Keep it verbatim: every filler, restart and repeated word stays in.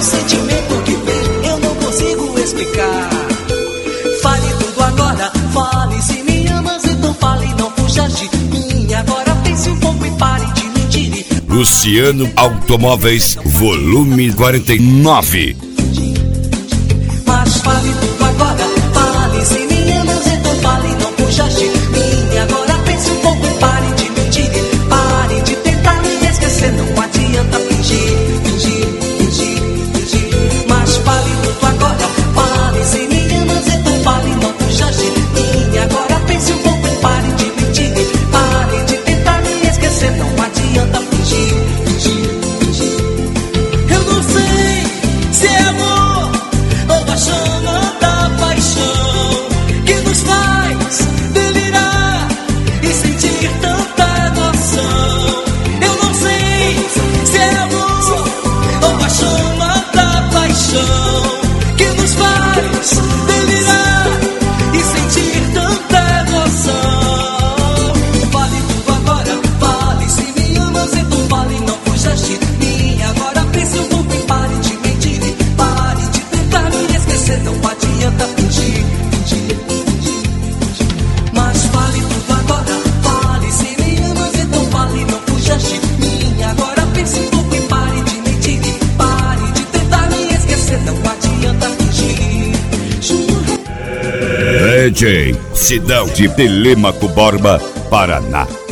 sentimento que vem, eu não consigo explicar. Fale tudo agora, fale se me amas, então fale, não fuja de mim. Agora pense um pouco e pare de mentir. Luciano Automóveis, volume quarenta e nove. Mas fale tudo agora, fale se me amas, então fale, não fuja de mim. Agora pense um pouco e pare de mentir. Pare de tentar me esquecer, não adianta fingir, fingir, fingir, fingir. Mas fale tudo agora, fale se me amas, então fale, não fuja de mim. Agora pense um pouco e pare de mentir. Pare de tentar me esquecer, não adianta fingir, fingir, fingir. Eu não sei se é amor ou a chama da paixão que nos faz delirar e sentir tanta emoção. Eu não sei se é amor ou a chama da paixão que nos faz delirar e sentir tanta emoção. Fale tudo agora, fale se me amas, então fale, não fuja de mim. Agora pense um pouco e pare de mentir. Pare de tentar me esquecer, não adianta fingir, fingir, fingir, fingir. Mas fale tudo agora, fale se me amas, então fale, não fuja de mim. Agora pense um pouco e pare de mentir. Pare de tentar me esquecer, não adianta fingir. Juro. D J Sidão de Telêmaco Borba, Paraná.